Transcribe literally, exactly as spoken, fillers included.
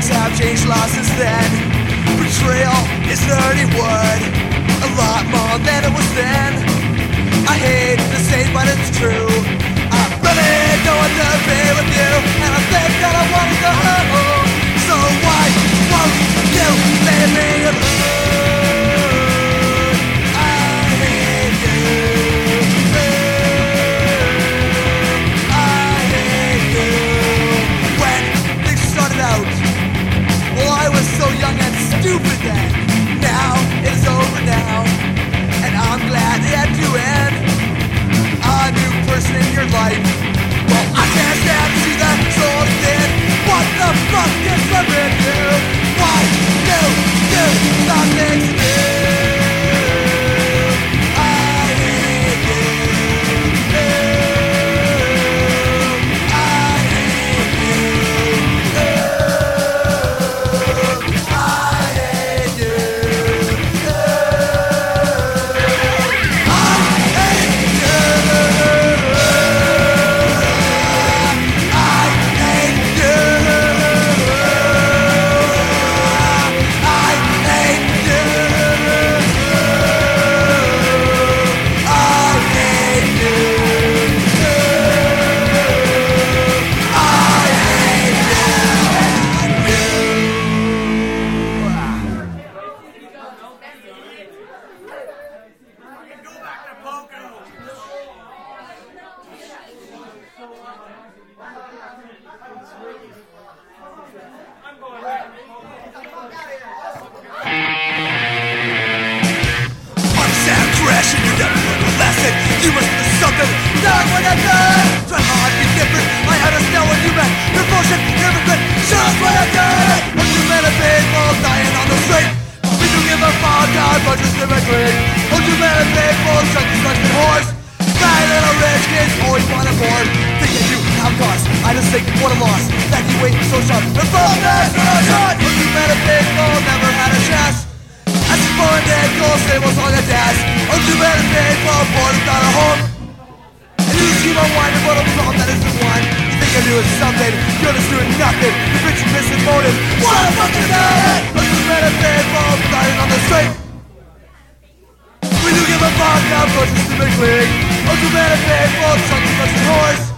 Things have changed a lot since then. Betrayal is a dirty word, a lot more than it was then. I hate to say but it's true, I really don't want to be with you, and I think that I want to go home. So why won't you leave me alone? I hate you, I hate you. When things started out, well, I was so young and stupid then. Now it's over now, and I'm glad it had to end. A new person in your life, well, I can't stand to see that sort of thing. What the fuck is wrong with you? Why do you not things new? I hate you, I hate you, I hate you, you must be something not what I've done. Try hard to be different, I understand what you meant. Your bullshit, your regret, just what I've done. But you met a people dying on the street. We don't give a fuck, God, but just live a dream. Oh, you met a people, junkies, drugs, and whores. Bad little rich kids always want a board. Think that you have cause, I just think what a loss. That you wait so sharp, and fall back for a shot. Oh, you met a people, never had a chance. As you born dead, gold stables on the dash. Oh, you met a people, born without a home. And you just keep on whining, but a problem that isn't one. You think you're doing something, you're just doing nothing. You're bitching, missing motive, what a fucking night. Oh, you met a people, dying on the street. We do give a fuck, now, but just to make clean. Oh, you met a people, chunky, fucking horse.